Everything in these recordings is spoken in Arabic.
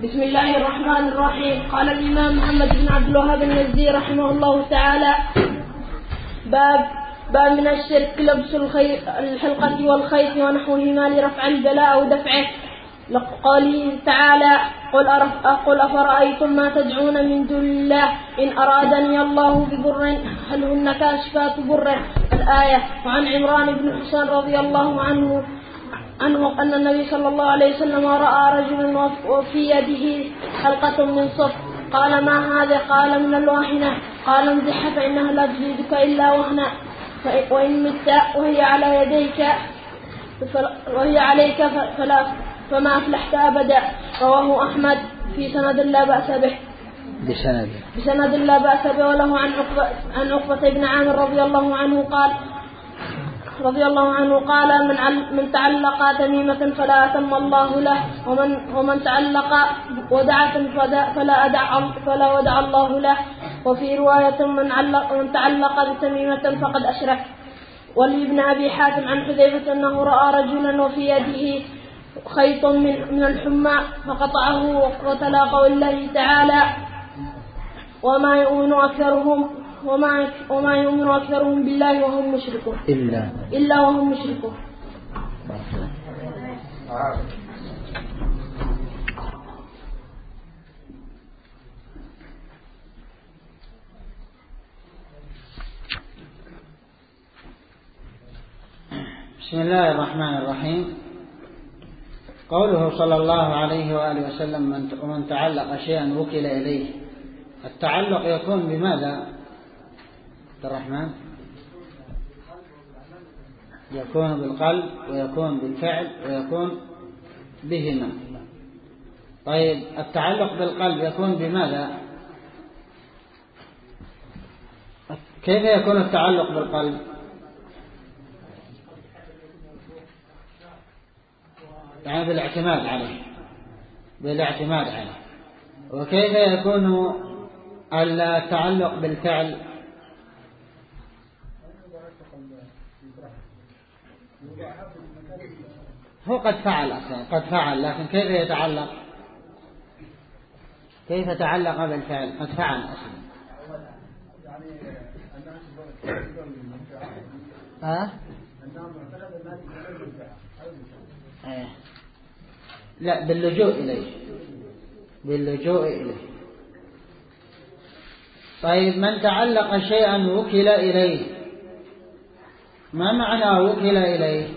بسم الله الرحمن الرحيم. قال الإمام محمد بن عبد الوهاب النجدي رحمه الله تعالى: باب من الشرك لبس الحلقة والخيط ونحوهما لرفع البلاء أو دفعه، لقوله تعالى: قل أفرأيتم ما تدعون من دون الله إن أرادني الله بضر هل هن كاشفات ضره، الآية. وعن عمران بن حسين رضي الله عنه أن النبي صلى الله عليه وسلم رأى رجلا وفي يده حلقة من صف، قال: ما هذا؟ قال: من الواهنة. قال: امزحها فإنها لا تزيدك إلا وهنا، وإن مت وهي عليك فما أفلحت أبدا. رواه أحمد في سند لا بأس به. بسند لا بأس به. وله عن عقبة بن عامر رضي الله عنه قال: من تعلق تميمة فلا أتم الله له، ومن تعلق ودعة فلا ودع الله له. وفي رواية: من تعلق بتميمة فقد أشرك. ولابن أبي حاتم عن حذيفة أنه رأى رجلا وفي يده خيط من الحمى فقطعه، وتلا قول الله تعالى: وما يؤمن أكثرهم بالله وهم مشركون إلا وهم مشركون. بسم الله الرحمن الرحيم. قوله صلى الله عليه وآله وسلم: ومن تعلق شيئا وكل إليه. التعلق يكون بماذا عبد الرحمن؟ يكون بالقلب ويكون بالفعل ويكون بهما. طيب، التعلق بالقلب يكون بماذا؟ كيف يكون التعلق بالقلب؟ يعني بالاعتماد عليه. وكيف يكون التعلق بالفعل؟ هو قد فعل أصلا، لكن كيف يتعلق؟ كيف تعلق بالفعل؟ قد فعل أصلا. لا، باللجوء إليه. طيب، من تعلق شيئا وكل إليه، ما معنى وكل إليه؟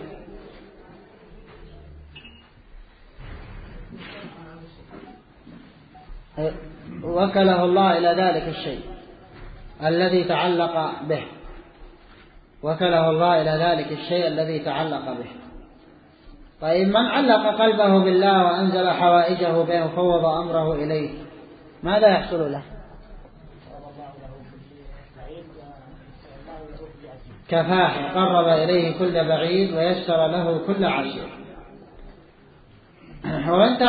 وكله الله إلى ذلك الشيء الذي تعلق به. وكله الله إلى ذلك الشيء الذي تعلق به. طيب، من علق قلبه بالله وأنزل حوائجه به وفوض أمره إليه، ماذا يحصل له؟ كفاه، قرب إليه كل بعيد ويسر له كل عسير. ومن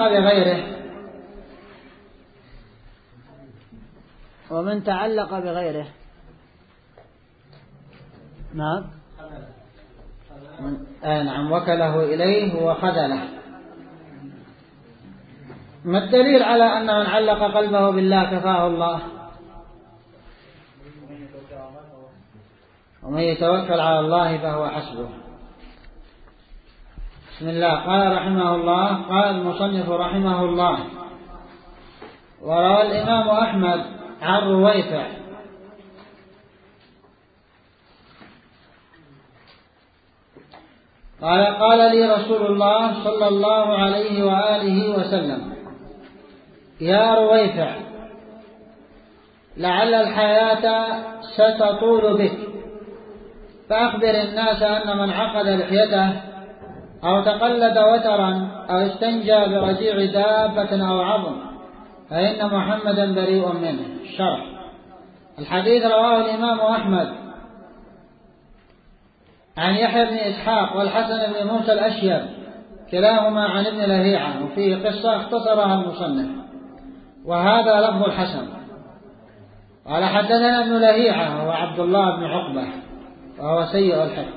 تعلق بغيره نعم، وكله إليه وخذله. ما الدليل على أن من علق قلبه بالله كفاه الله؟ ومن يتوكل على الله فهو حسبه. بسم الله. قال رحمه الله: قال المصنف رحمه الله: وروى الإمام أحمد عن رويفع قال لي رسول الله صلى الله عليه وآله وسلم: يا رويفع، لعل الحياة ستطول بك، فأخبر الناس أن من عقد لحيته أو تقلد وترا أو استنجى برجيع دابة أو عظم فإن محمدا بريء منه. الشرح. الحديث رواه الإمام أحمد عن يحيى بن إسحاق والحسن بن موسى الأشيب كلاهما عن ابن لهيعة، وفيه قصة اختصرها المصنف، وهذا لفظ الحسن. قال: حدثنا ابن لهيعة وهو عبد الله بن عقبة وهو سيء الحفظ.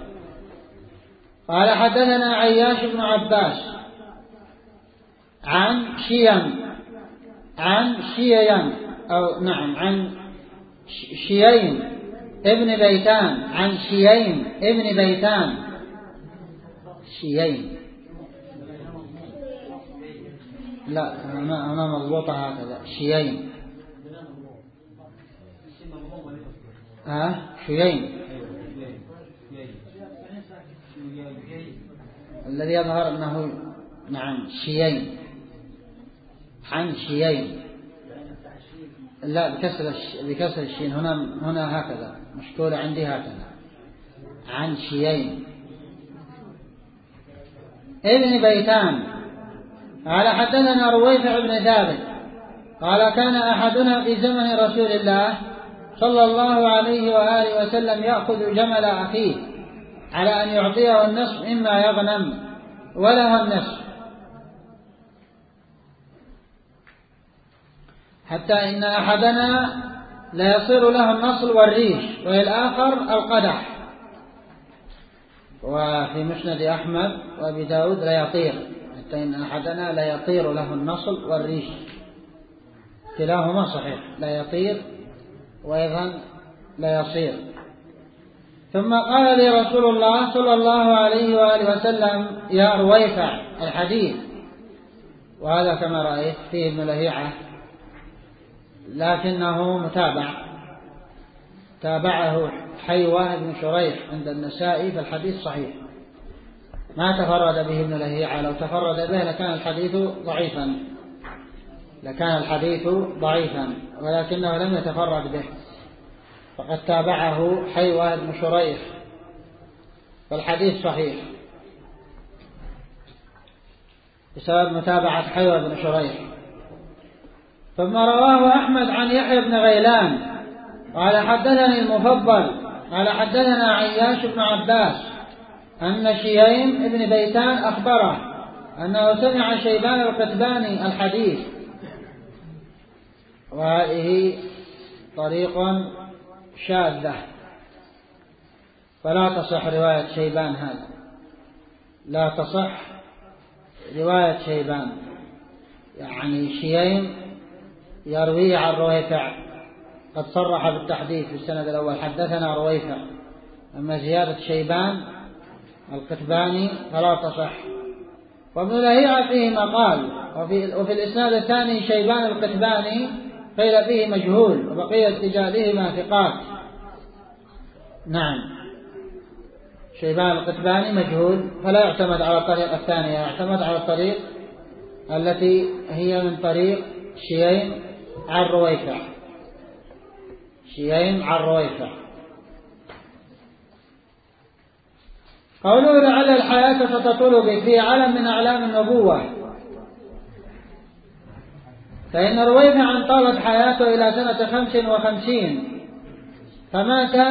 قال: حدثنا عياش بن عباس عن شيم عن شيين أو نعم عن شيين ابن بيتان عن شيين ابن بيتان شيين لا أنا مضبوطة هكذا شيين شيين الذي يظهر أنه نعم شيين عن شيين لا بكسر الشين هنا هكذا مشكولة عندي هكذا عن شيين ابن بيتان قال حدثنا رويفع بن ثابت قال كان أحدنا في زمن رسول الله صلى الله عليه وآله وسلم يأخذ جمل أخيه على أن يعطيه النصف إما يغنم وله النصف حتى إن أحدنا لا يصير له النصل والريش والآخر القدح. وفي مسند أحمد وأبي داود لا يطير حتى إن أحدنا لا يطير له النصل والريش كلاهما صحيح لا يطير وأيضا لا يصير. ثم قال لي رسول الله صلى الله عليه وآله وسلم يا رويفع الحديث وهذا كما رأيت فيه ابن لهيعة لكنه متابع تابعه حيوة بن شريح عند النسائي فالحديث صحيح ما تفرد به ابن لهيعة لو تفرد به لكان الحديث ضعيفا ولكنه لم يتفرد به فقد تابعه حيوة بن شريح فالحديث صحيح بسبب متابعة حيوة بن شريح. ثم رواه أحمد عن يحيى بن غيلان قال حدثني المفضل قال حدثنا عياش بن عباس أن شيين ابن بيتان أخبره أنه سمع شيبان القتباني الحديث وهذه طريق شاذة فلا تصح رواية شيبان هذا لا تصح رواية شيبان يعني شيين يروي عن رويفع قد صرح بالتحديث في السند الأول حدثنا رويفع أما زيادة شيبان القتباني فلا تصح. وابن لهيعة فيه مقال وفي الإسناد الثاني شيبان القتباني قيل فيه مجهول وبقية رجالهما ثقات. نعم شيبان القتباني مجهول فلا يعتمد على الطريق الثانية يعتمد على الطريق التي هي من طريق شيين عن رويفع قوله لعل الحياة ستطول به في علم من أعلام النبوة فإن رويفعا طالت حياته إلى سنة 55 فمات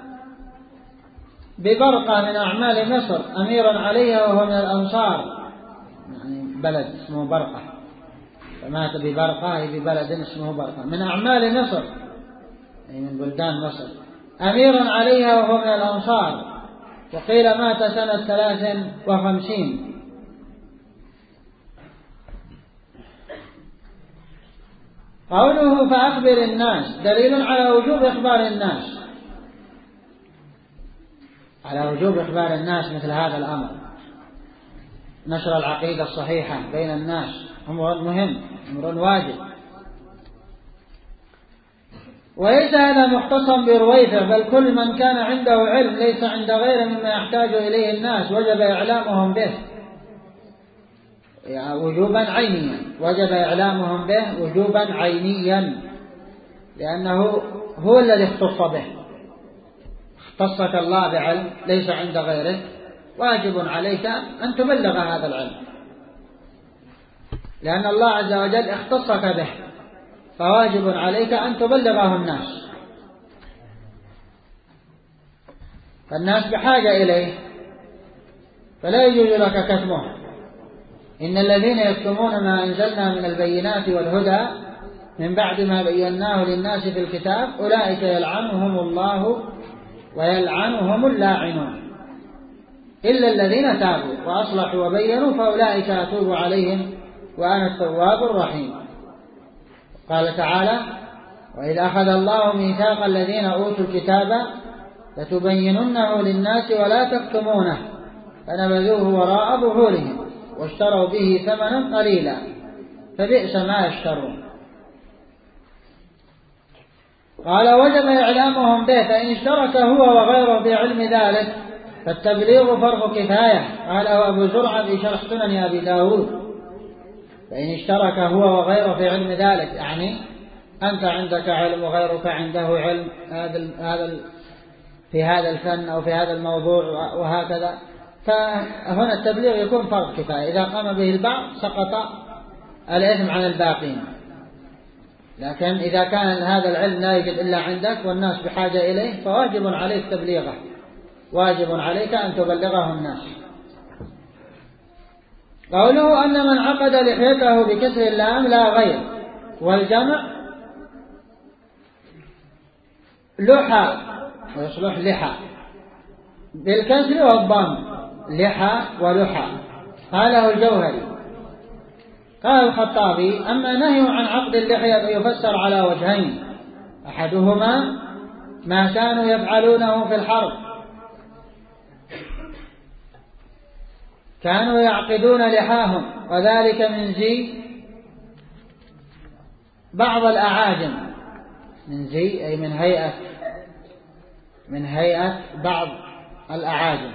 ببرقة من أعمال مصر أميرا عليها وهو من الأنصار يعني بلد اسمه برقة فمات ببرقة ببلد اسمه برقة من أعمال مصر يعني من بلدان مصر أميرا عليها وهو من الأنصار وقيل مات سنة 53. قوله فأخبر الناس دليل على وجوب إخبار الناس مثل هذا الأمر نشر العقيدة الصحيحة بين الناس أمر مهم أمر واجب. وليس هذا مختصا برويفع بل كل من كان عنده علم ليس عند غيره مما يحتاج إليه الناس وجب إعلامهم به وجوبا عينيا لأنه هو الذي اختص به اختصك الله بعلم ليس عند غيره واجب عليك أن تبلغ هذا العلم لأن الله عز وجل اختصك به فواجب عليك أن تبلغه الناس فالناس بحاجة إليه فلا يجوز لك كتمه. إن الذين يكتمون ما أنزلنا من البينات والهدى من بعد ما بيناه للناس في الكتاب أولئك يلعنهم الله ويلعنهم اللاعنون إلا الذين تابوا وأصلحوا وبينوا فأولئك أتوب عليهم وأنا التواب الرحيم. قال تعالى: وإذ أخذ الله ميثاق الذين أوتوا الكتاب لتبيننه للناس ولا تكتمونه فنبذوه وراء ظهورهم واشتروا به ثمنا قليلا فبئس ما يشترون. قال: وجب إعلامهم به، فإن اشترك هو وغيره بعلم ذلك فالتبليغ فرض كفاية. قاله أبو زرعة في شرح سنن أبي داود: فإن اشترك هو وغيره في علم ذلك، يعني أنت عندك علم وغيرك عنده علم في هذا الفن أو في هذا الموضوع وهكذا، فهنا التبليغ يكون فرض كفاية. إذا قام به البعض سقط الإثم عن الباقين. لكن إذا كان هذا العلم لا يوجد إلا عندك والناس بحاجة إليه فواجب عليك تبليغه، واجب عليك أن تبلغه الناس. قوله أن من عقد لحيته بكسر اللام لا غير، والجمع لحى ويصلح لحى بالكسر والضم، لحى ولحى. قاله الجوهري. قال الخطابي: أما نهي عن عقد اللحية فيفسر على وجهين: أحدهما ما كانوا يفعلونه في الحرب، كانوا يعقدون لحاهم، وذلك من زي بعض الأعاجم، من زي أي من هيئة بعض الأعاجم،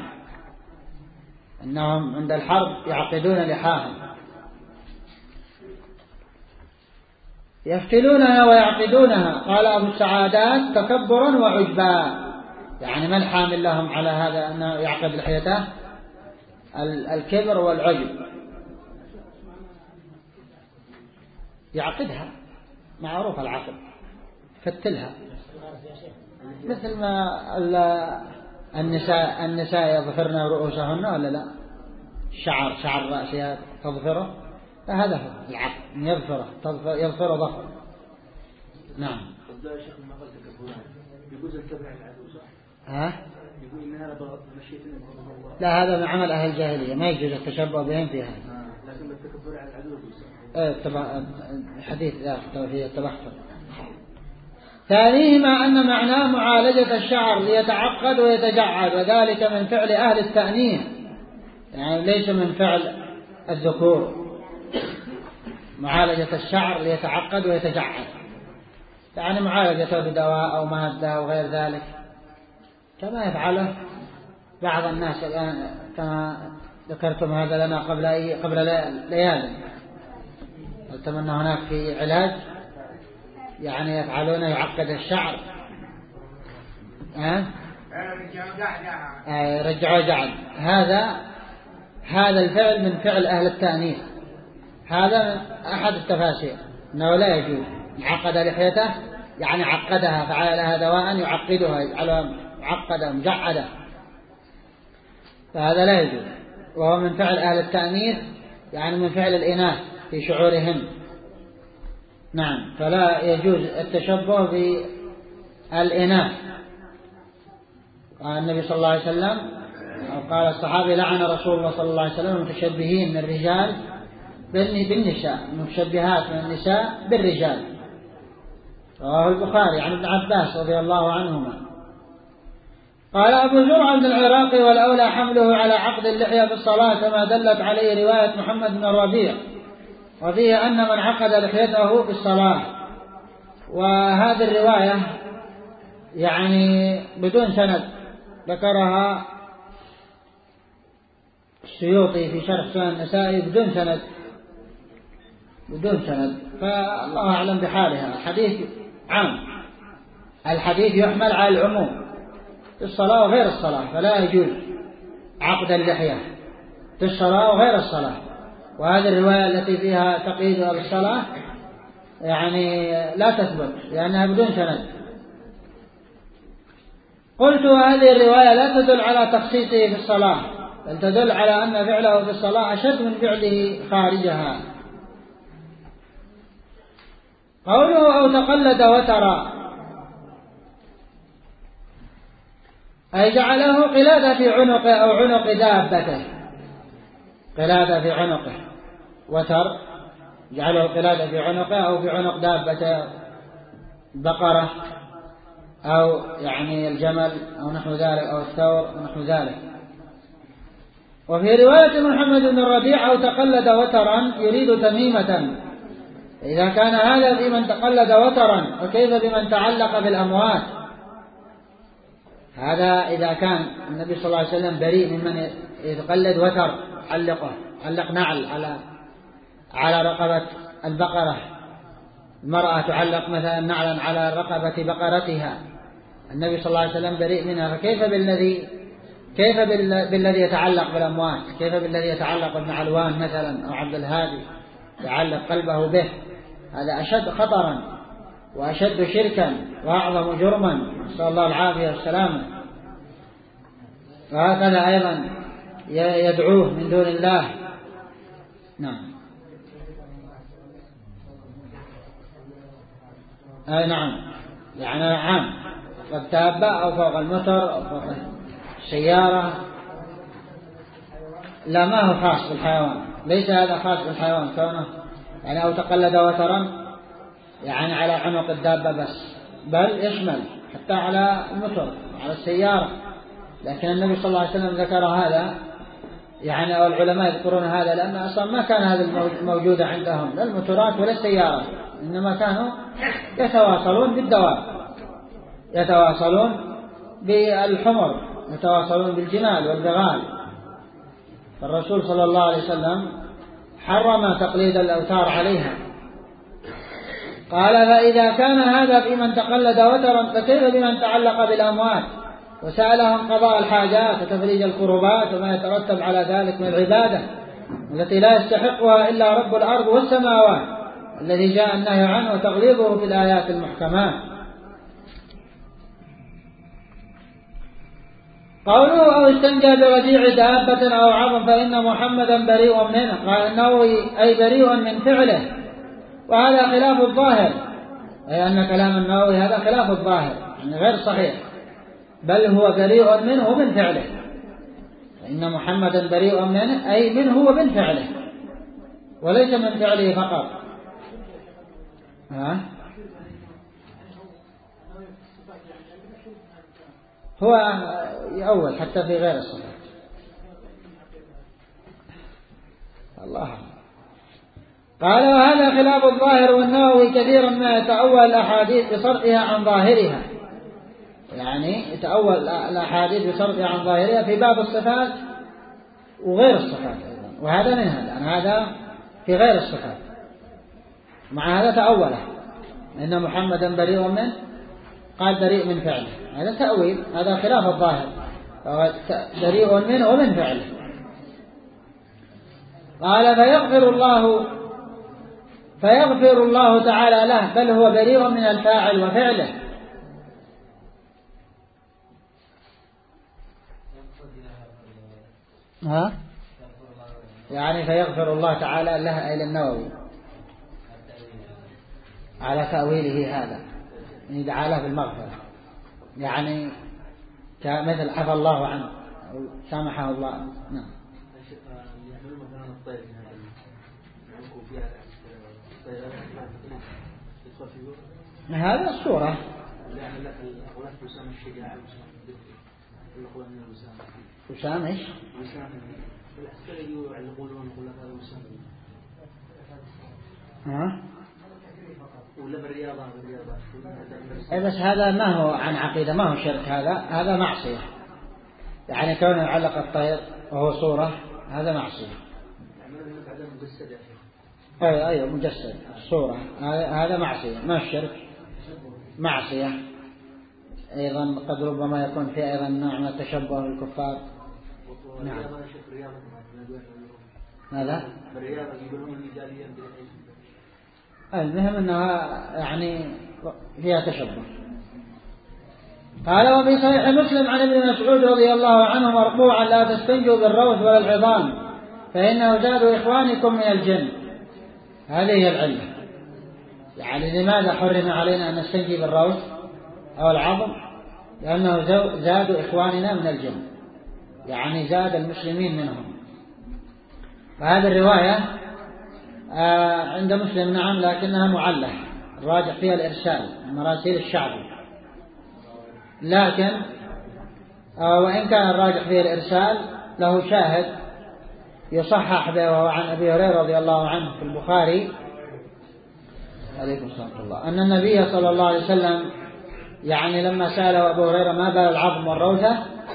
أنهم عند الحرب يعقدون لحاهم، يفتلونها ويعقدونها. قال أبو السعادات: تكبرا وعجبا، يعني ما الحامل لهم على هذا أنه يعقد لحيته؟ الكبر والعجب. يعقدها، معروف العقد، فتلها، مثل ما النساء يظفرن رؤوسهن ولا لا؟ شعر رأسها تظفره، فهذا هو العقد، يظفر ظفر. نعم. يقول إن هذا مشيت لا، هذا من عمل أهل الجاهلية، ما يجوز التشبه بهم فيها. لكن التكبر على العدو الحديث ذا فيه التبختر. ثانيهما أن معناه معالجة الشعر ليتعقد ويتجعد، وذلك من فعل أهل التأنيث، يعني ليس من فعل الذكور. معالجة الشعر ليتعقد ويتجعد، يعني معالجته بدواء أو مادة أو غير ذلك، كما يفعله بعض الناس الآن، كما ذكرتم هذا لنا قبل ليال. قلتم أن هناك في علاج يعني يفعلون يعقد الشعر، رجعوا جعد. هذا الفعل من فعل أهل التأنيث، هذا من أحد التفاسير أنه لا يجوز. عقد لحيته يعني عقدها، فعل لها دواء يعقدها، يجعلها معقدة مجعدة، فهذا لا يجوز. وهو من فعل أهل التأنيث، يعني من فعل الإناث في شعورهم. نعم، فلا يجوز التشبه بالإناث. قال النبي صلى الله عليه وسلم، أو قال الصحابي: لعن رسول الله صلى الله عليه وسلم المتشبهين من الرجال بالنساء، المتشبهات من النساء بالرجال. رواه البخاري عن ابن عباس رضي الله عنهما. قال أبو زرع بن العراقي: والأولى حمله على عقد اللحية في الصلاة كما دلت عليه رواية محمد بن الربيع، وفيه أن من عقد لحيته في الصلاة. وهذه الرواية يعني بدون سند، ذكرها السيوطي في شرح سنن النسائي بدون سند، فالله أعلم بحالها. الحديث عام، الحديث يحمل على العموم في الصلاة وغير الصلاة، فلا يجوز عقد اللحية في الصلاة وغير الصلاة. وهذه الرواية التي فيها تقييد الصلاة يعني لا تثبت لأنها بدون سند. قلت: هذه الرواية لا تدل على تخصيصه في الصلاة، بل تدل على أن فعله في الصلاة أشد من فعله خارجها. قوله: أو تقلد وترى، أي جعله قلادة في عنقه أو عنق دابته، قلادة في عنقه. وتر جعله القلادة في عنقه أو في عنق دابة بقرة أو يعني الجمل أو نحو ذلك أو الثور ونحو ذلك. وفي رواية محمد بن الربيع أو تقلد وترا يريد تميمة. إذا كان هذا في من تقلد وترا فكيف بمن تعلق بالأموات؟ هذا إذا كان النبي صلى الله عليه وسلم بريء ممن يتقلد وتر، علق نعل على رقبة البقرة. المرأة تعلق مثلا نعلا على رقبة بقرتها، النبي صلى الله عليه وسلم بريء منها، فكيف بالذي يتعلق بالأموات؟ كيف بالذي يتعلق بابن علوان مثلا أو عبد الهادي يعلق قلبه به؟ هذا أشد خطرا وأشد شركا وأعظم جرما، نسأل الله العافية والسلامة. وهكذا أيضا يدعوه من دون الله. نعم. نعم، يعني عام والدابة أو فوق المطر أو فوق السيارة، لا ما هو خاص بالحيوان، ليس هذا خاص بالحيوان كونه يعني أو تقلد وترا يعني على عنق الدابة بس، بل يشمل حتى على المطر على السيارة. لكن النبي صلى الله عليه وسلم ذكر هذا يعني، أو العلماء يذكرون هذا لأن أصلا ما كان هذا الموجود عندهم لا الموتورات ولا السيارة، إنما كانوا يتواصلون بالدواب، يتواصلون بالحمر، يتواصلون بالجمال والبغال. فالرسول صلى الله عليه وسلم حرم تقليد الأوتار عليها. قال فإذا كان هذا في من تقلد وترا فكيف بمن تعلق بالأموات وسألهم قضاء الحاجات وتفريج الكربات وما يترتب على ذلك من العبادة التي لا يستحقها إلا رب الأرض والسماوات الذي جاء النهي عنه وتغليظه في الآيات المحكمات. قوله أو استنجى برجيع دابة أو عظم فإن محمدا بريء منه. قال النووي أي بريء من فعله، وهذا خلاف الظاهر، أي أن كلام النووي هذا خلاف الظاهر يعني غير صحيح، بل هو بريء منه ومن فعله. فإن محمدا بريء منه أي منه ومن فعله، وليس من فعله فقط. هو أول حتى في غير الصلاة. الله. قال وهذا خلاف الظاهر، والنووي كثيرا ما يتأول الأحاديث بصرفها عن ظاهرها، يعني يتأول الأحاديث بصرفها عن ظاهرها في باب الصفات وغير الصفات أيضا، وهذا منها، لأن هذا في غير الصفات. مع هذا تأوله إن محمدا بريء منه، قال بريء من فعله، هذا تأويل، هذا خلاف الظاهر، بريء منه ومن فعله. قال فيغفر الله تعالى له، بل هو بريء من الفاعل وفعله. يعني فيغفر الله تعالى له إلى النووي على تأويله هذا، يدعى له بالمغفرة، يعني مثل عفى الله عنه أو سامحه الله. نعم. هذا الصورة وسام ايش؟ بس هذا ما هو عن عقيدة، ما هو شرك، هذا معصية، يعني كونه يعلق الطير وهو صورة هذا معصية. أيوة مجسد صورة، هذا معصية، ما الشرك معصية أيضا. قد ربما يكون في أيضا نوع من التشبه بالكفار. نعم. ماذا؟ المهم أنها يعني فيها تشبه. قال وفي صحيح مسلم عن ابن مسعود رضي الله عنه مرفوعا لا تستنجوا بالروث ولا العظام فإنه زاد إخوانكم من الجن. هذه هي العلة، يعني لماذا حرم علينا أن نستنجي بالروث أو العظم؟ لأنه زاد إخواننا من الجن، يعني زاد المسلمين منهم. فهذه الرواية عند مسلم نعم، لكنها معلة، الراجح فيها الإرسال، مراسيل الشعبي، لكن وإن كان الراجح فيها الإرسال له شاهد يصحح به، وهو عن أبي هريرة رضي الله عنه في البخاري عليكم السلام الله، أن النبي صلى الله عليه وسلم يعني لما سأله أبو هريرة ما بال العظم والروثة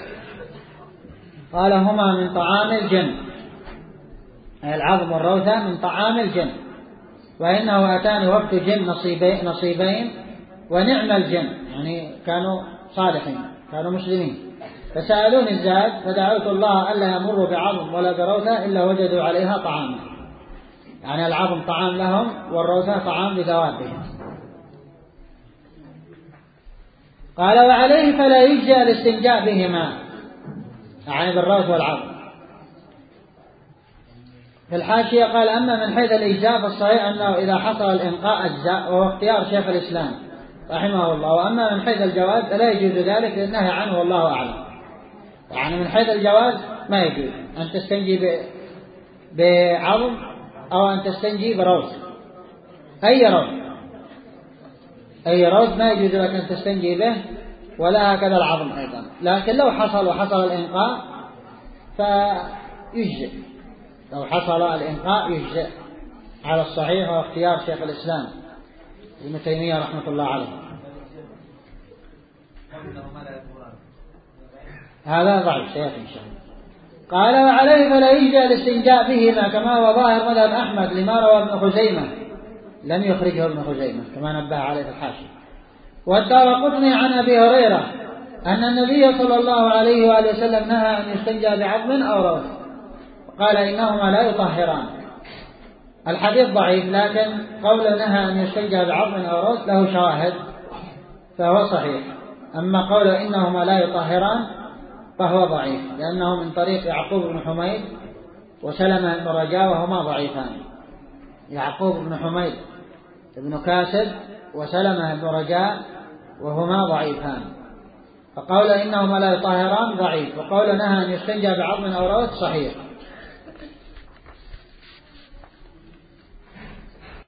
قال هما من طعام الجن، أي العظم والروثة من طعام الجن، وإنه أتاني وفد جن نصيبين ونعم الجن، يعني كانوا صالحين كانوا مسلمين، فسألوني الزاد فدعوت الله ألا يمروا بعظم ولا بروثة إلا وجدوا عليها طعاما، يعني العظم طعام لهم والروثة طعام لدوابهم. قال وعليه فلا يجزى الاستنجاء بهما، يعني بالروث والعظم. في الحاشية قال أما من حيث الإجزاء فالصحيح أنه إذا حصل الإنقاء أجزاء، وهو اختيار شيخ الإسلام رحمه الله. وأما من حيث الجواز فلا يجوز ذلك للنهي عنه والله أعلم، يعني من حيث الجواز ما يجوز أن تستنجي بعظم أو أن تستنجي بروث، أي روث ما يجوز لك أن تستنجي به، ولا هكذا العظم أيضا. لكن لو حصل الإنقاء فيجزئ، لو حصل الإنقاء يجزئ على الصحيح واختيار شيخ الإسلام ابن تيمية رحمة الله عليه. هذا ضعيف سيأتي إن شاء الله. قال وعليه فلا يجزى الاستنجاء بهما كما هو ظاهر مذهب أحمد لما روى ابن خزيمة، لم يخرجه ابن خزيمة كما نبه عليه في الحاشية. والدارقطني عن أبي هريرة أن النبي صلى الله عليه وآله وسلم نهى أن يستنجى بعظم أو روث، قال إنهما لا يطهران. الحديث ضعيف، لكن قول نهى أن يستنجى بعظم أو روث له شواهد فهو صحيح. أما قول إنهما لا يطهران فهو ضعيف، لأنه من طريق يعقوب بن حميد وسلمة بن رجاء وهما ضعيفان. يعقوب بن حميد بن كاسب وسلمة بن رجاء وهما ضعيفان، فقول إنهما لا يطهران ضعيف، وقول نهى أن يستنجى بعظم أو روث صحيح.